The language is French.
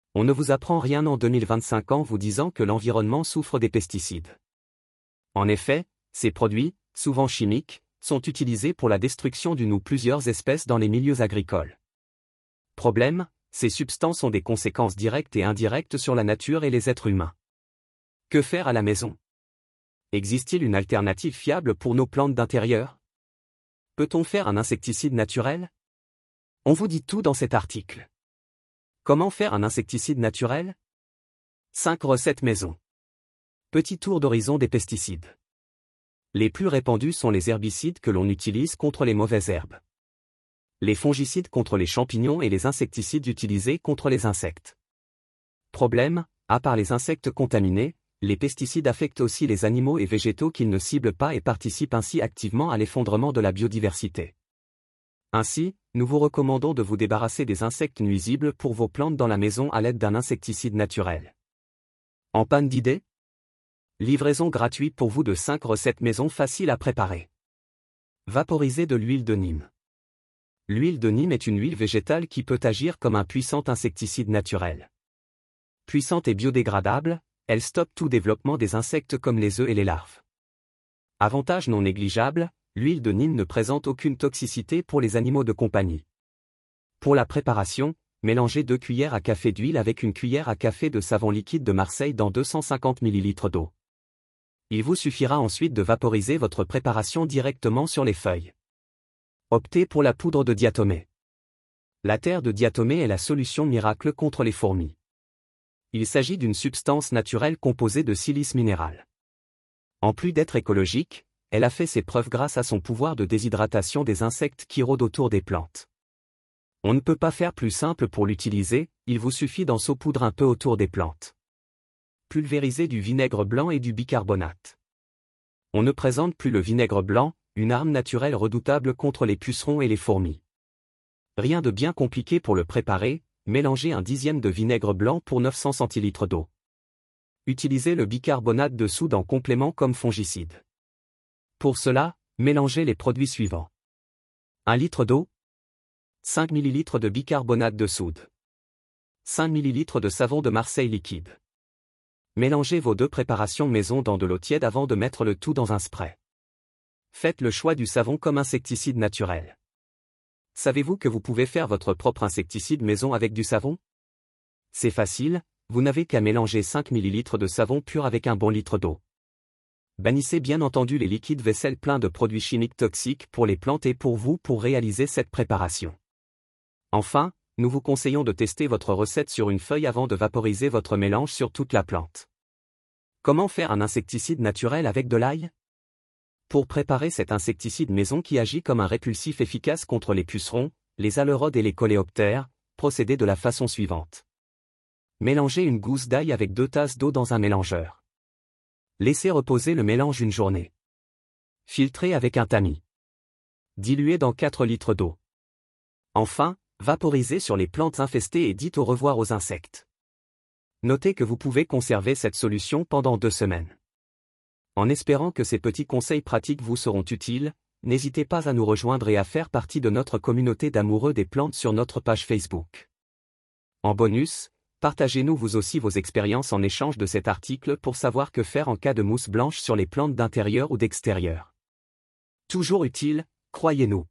On ne vous apprend rien en 2025 en vous disant que l'environnement souffre des pesticides. En effet, ces produits, souvent chimiques, sont utilisés pour la destruction d'une ou plusieurs espèces dans les milieux agricoles. Problème, ces substances ont des conséquences directes et indirectes sur la nature et les êtres humains. Que faire à la maison? Existe-t-il une alternative fiable pour nos plantes d'intérieur? Peut-on faire un insecticide naturel? On vous dit tout dans cet article. Comment faire un insecticide naturel? 5 recettes maison. Petit tour d'horizon des pesticides. Les plus répandus sont les herbicides que l'on utilise contre les mauvaises herbes. Les fongicides contre les champignons et les insecticides utilisés contre les insectes. Problème, à part les insectes contaminés, les pesticides affectent aussi les animaux et végétaux qu'ils ne ciblent pas et participent ainsi activement à l'effondrement de la biodiversité. Ainsi, nous vous recommandons de vous débarrasser des insectes nuisibles pour vos plantes dans la maison à l'aide d'un insecticide naturel. En panne d'idées? Livraison gratuite pour vous de 5 recettes maison faciles à préparer. Vaporiser de l'huile de Nîmes. L'huile de Nîmes est une huile végétale qui peut agir comme un puissant insecticide naturel. Puissante et biodégradable, elle stoppe tout développement des insectes comme les œufs et les larves. Avantage non négligeable, l'huile de Nîmes ne présente aucune toxicité pour les animaux de compagnie. Pour la préparation, mélangez 2 cuillères à café d'huile avec 1 cuillère à café de savon liquide de Marseille dans 250 ml d'eau. Il vous suffira ensuite de vaporiser votre préparation directement sur les feuilles. Optez pour la poudre de diatomée. La terre de diatomée est la solution miracle contre les fourmis. Il s'agit d'une substance naturelle composée de silice minéral. En plus d'être écologique, elle a fait ses preuves grâce à son pouvoir de déshydratation des insectes qui rôdent autour des plantes. On ne peut pas faire plus simple pour l'utiliser, il vous suffit d'en saupoudrer un peu autour des plantes. Pulvériser du vinaigre blanc et du bicarbonate. On ne présente plus le vinaigre blanc, une arme naturelle redoutable contre les pucerons et les fourmis. Rien de bien compliqué pour le préparer, mélangez 1/10 de vinaigre blanc pour 900 centilitres d'eau. Utilisez le bicarbonate de soude en complément comme fongicide. Pour cela, mélangez les produits suivants. 1 litre d'eau, 5 ml de bicarbonate de soude, 5 ml de savon de Marseille liquide. Mélangez vos 2 préparations maison dans de l'eau tiède avant de mettre le tout dans un spray. Faites le choix du savon comme insecticide naturel. Savez-vous que vous pouvez faire votre propre insecticide maison avec du savon? C'est facile, vous n'avez qu'à mélanger 5 ml de savon pur avec un bon litre d'eau. Bannissez bien entendu les liquides vaisselle pleins de produits chimiques toxiques pour les plantes et pour vous pour réaliser cette préparation. Enfin, nous vous conseillons de tester votre recette sur une feuille avant de vaporiser votre mélange sur toute la plante. Comment faire un insecticide naturel avec de l'ail? Pour préparer cet insecticide maison qui agit comme un répulsif efficace contre les pucerons, les alérodes et les coléoptères, procédez de la façon suivante. Mélangez une gousse d'ail avec 2 tasses d'eau dans un mélangeur. Laissez reposer le mélange une journée. Filtrez avec un tamis. Diluez dans 4 litres d'eau. Enfin, vaporisez sur les plantes infestées et dites au revoir aux insectes. Notez que vous pouvez conserver cette solution pendant 2 semaines. En espérant que ces petits conseils pratiques vous seront utiles, n'hésitez pas à nous rejoindre et à faire partie de notre communauté d'amoureux des plantes sur notre page Facebook. En bonus, partagez-nous vous aussi vos expériences en échange de cet article pour savoir que faire en cas de mousse blanche sur les plantes d'intérieur ou d'extérieur. Toujours utile, croyez-nous.